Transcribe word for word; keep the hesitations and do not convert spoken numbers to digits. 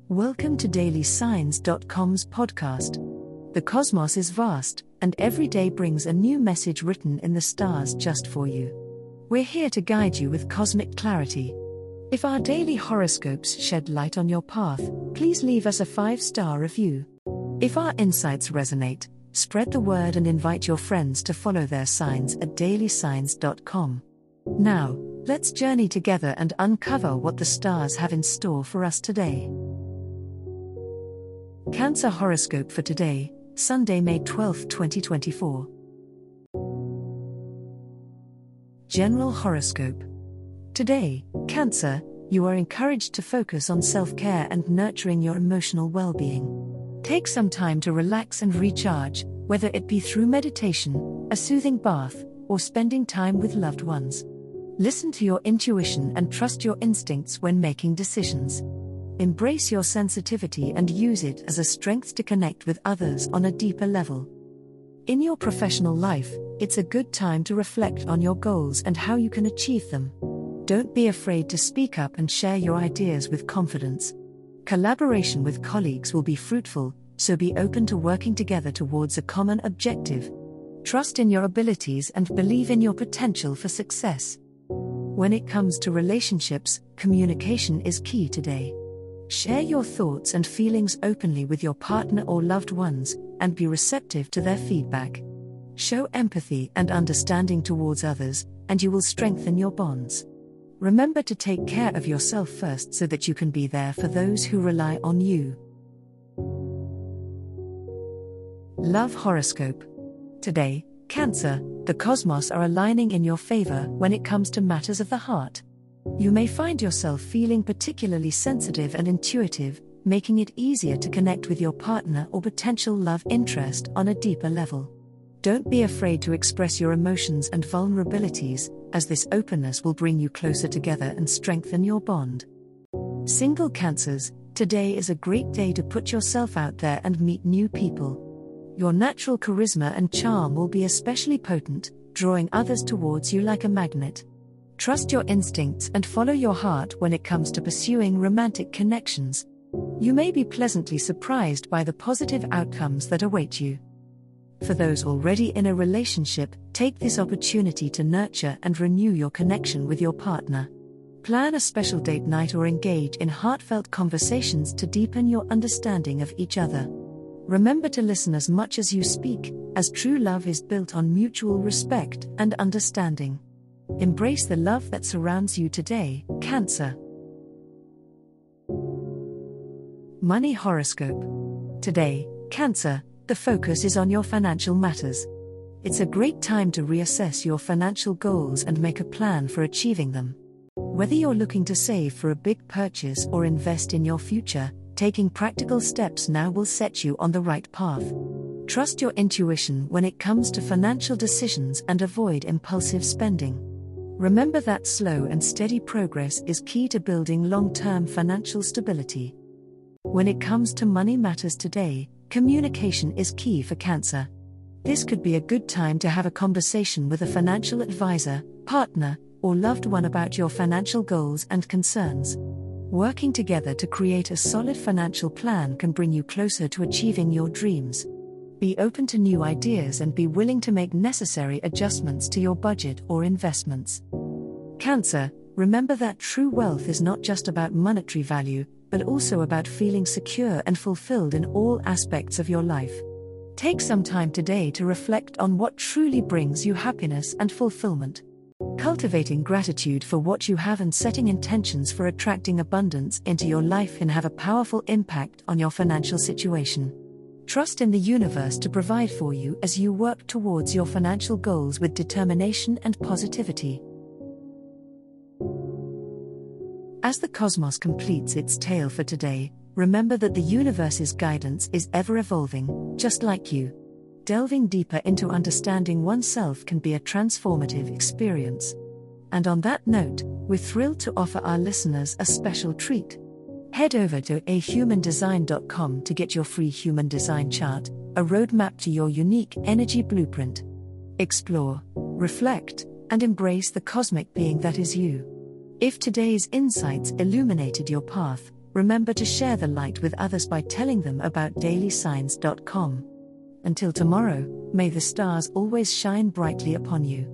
Welcome to daily signs dot com's podcast. The cosmos is vast, and every day brings a new message written in the stars just for you. We're here to guide you with cosmic clarity. If our daily horoscopes shed light on your path, please leave us a five-star review. If our insights resonate, spread the word and invite your friends to follow their signs at daily signs dot com. Now, let's journey together and uncover what the stars have in store for us today. Cancer horoscope for today, Sunday, May twelfth, twenty twenty-four. General horoscope. Today, Cancer, you are encouraged to focus on self-care and nurturing your emotional well-being. Take some time to relax and recharge, whether it be through meditation, a soothing bath, or spending time with loved ones. Listen to your intuition and trust your instincts when making decisions. Embrace your sensitivity and use it as a strength to connect with others on a deeper level. In your professional life, it's a good time to reflect on your goals and how you can achieve them. Don't be afraid to speak up and share your ideas with confidence. Collaboration with colleagues will be fruitful, so be open to working together towards a common objective. Trust in your abilities and believe in your potential for success. When it comes to relationships, communication is key today. Share your thoughts and feelings openly with your partner or loved ones, and be receptive to their feedback. Show empathy and understanding towards others, and you will strengthen your bonds. Remember to take care of yourself first so that you can be there for those who rely on you. Love horoscope. Today, Cancer, the cosmos are aligning in your favor when it comes to matters of the heart. You may find yourself feeling particularly sensitive and intuitive, making it easier to connect with your partner or potential love interest on a deeper level. Don't be afraid to express your emotions and vulnerabilities, as this openness will bring you closer together and strengthen your bond. Single Cancers, today is a great day to put yourself out there and meet new people. Your natural charisma and charm will be especially potent, drawing others towards you like a magnet. Trust your instincts and follow your heart when it comes to pursuing romantic connections. You may be pleasantly surprised by the positive outcomes that await you. For those already in a relationship, take this opportunity to nurture and renew your connection with your partner. Plan a special date night or engage in heartfelt conversations to deepen your understanding of each other. Remember to listen as much as you speak, as true love is built on mutual respect and understanding. Embrace the love that surrounds you today, Cancer. Money horoscope. Today, Cancer, the focus is on your financial matters. It's a great time to reassess your financial goals and make a plan for achieving them. Whether you're looking to save for a big purchase or invest in your future, taking practical steps now will set you on the right path. Trust your intuition when it comes to financial decisions and avoid impulsive spending. Remember that slow and steady progress is key to building long-term financial stability. When it comes to money matters today, communication is key for Cancer. This could be a good time to have a conversation with a financial advisor, partner, or loved one about your financial goals and concerns. Working together to create a solid financial plan can bring you closer to achieving your dreams. Be open to new ideas and be willing to make necessary adjustments to your budget or investments. Cancer, remember that true wealth is not just about monetary value, but also about feeling secure and fulfilled in all aspects of your life. Take some time today to reflect on what truly brings you happiness and fulfillment. Cultivating gratitude for what you have and setting intentions for attracting abundance into your life can have a powerful impact on your financial situation. Trust in the universe to provide for you as you work towards your financial goals with determination and positivity. As the cosmos completes its tale for today, remember that the universe's guidance is ever evolving, just like you. Delving deeper into understanding oneself can be a transformative experience. And on that note, we're thrilled to offer our listeners a special treat. Head over to a human design dot com to get your free human design chart, a roadmap to your unique energy blueprint. Explore, reflect, and embrace the cosmic being that is you. If today's insights illuminated your path, Remember to share the light with others by telling them about daily signs dot com. Until tomorrow, may the stars always shine brightly upon you.